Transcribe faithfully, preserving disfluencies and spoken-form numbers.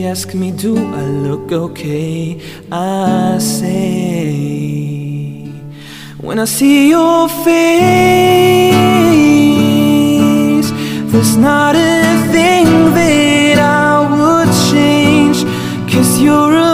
she asks me, do I look okay? I say, when I see your face, there's not a thing that I would change, 'cause you're a